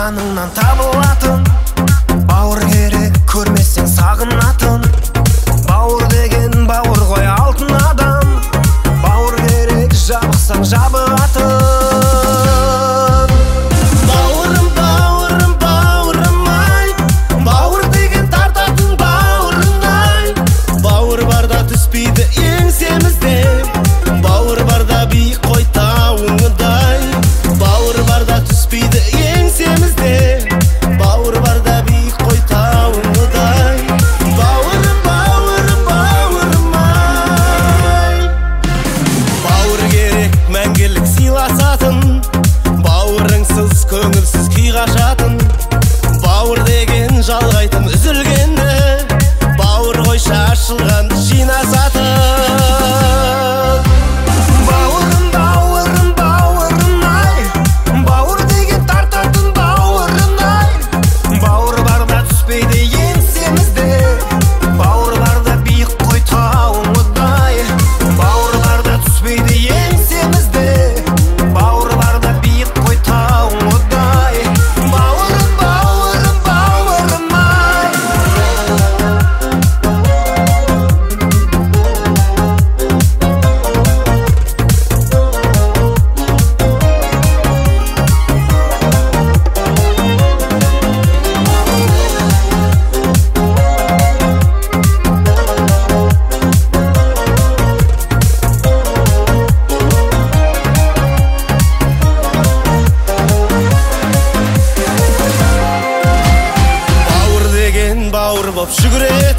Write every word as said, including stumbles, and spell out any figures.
жаныңнан табылатын. Бауыр керек көрмесең сағынатын. Бауыр деген бауыр ғой алтын адам. Бауыр керек жабықсаң жабығатын. Бауырым, бауырым, бауырым ай, бауыр деген тартатын бауырың ай. Бауыр барда түспейді еңсемізде, бауыр барда биік қой тауыңдай. Бауыр барда түспейді еңсемізде, бауыр барда биік қой тауыңдай. Бауырым, бауырым, бауырым ай. Бауыр керек мәңгілік сыйласатын, бауырыңсыз көңілсіз күй қашатын. Бауыр деген жалғайтын үзілгенді, бауыр ғой шашылғанды жинасатын. Бауырым, бауырым, бауырым ай, бауыр деген тартатын бауырың ай. Бауыр барда түспейді еңсемізде, бауыр барда биік қой тауыңдай. Бауыр барда түспейді еңсемізде, бауыр барда биік қой тауыңдай. Бауырым, бауырым, бауырым ай. Бауыр деген бауыр боп жүгіре,